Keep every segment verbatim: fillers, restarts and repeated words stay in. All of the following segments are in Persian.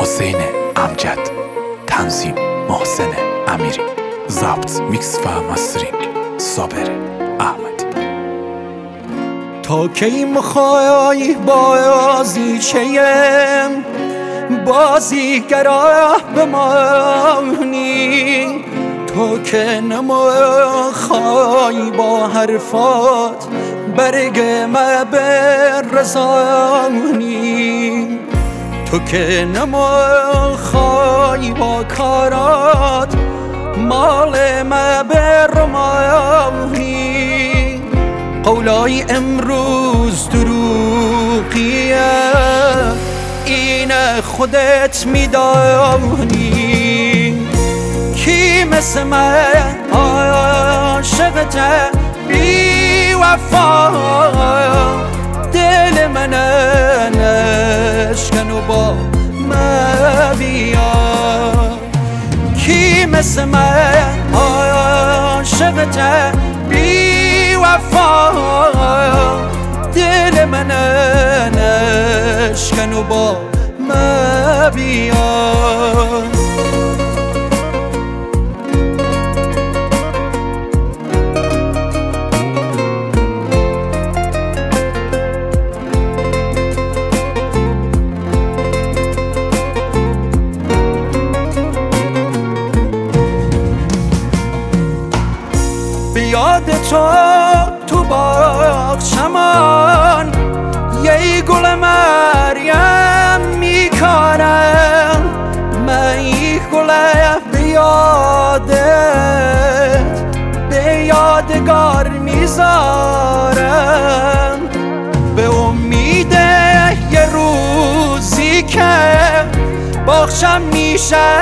حسین امجد، تنظیم محسن امیری، ضبط میکس و مسترینگ صابر احمدی. تا کی میخوای بازیچه بازیگرا بمانی؟ تو که نمیخوای با حرفات برگ ما برسانی، تو که نمیخوای با کارات مال ما برمانی. قولای امروز دروغیه، این خودت میدانی. کی مثل من عاشقته بی وفا، دل من نشکن و با من بیا. کی مثل من عاشقته بی وفا، دل من نشکن و با من بیا. بیاد تو تو باغچمان یه گل مریم میکنم، من یک گل بیادت به یادگار میذارم، به امید یه روزی که باغچم میشه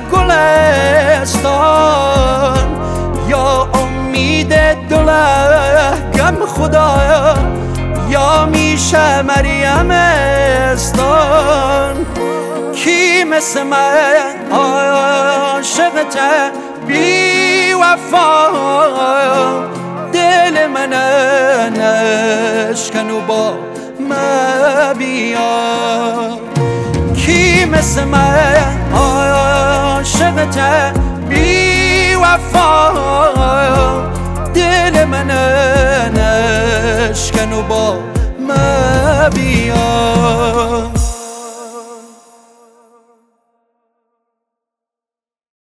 گلستان. یا امید دلگم خدا، یا میشه مریم استان. کی مثل من عاشقته بی وفا، دل من نشکن و با من بیا. کی مثل من عاشقته بی وفا، دل من نشکن و با من بیا.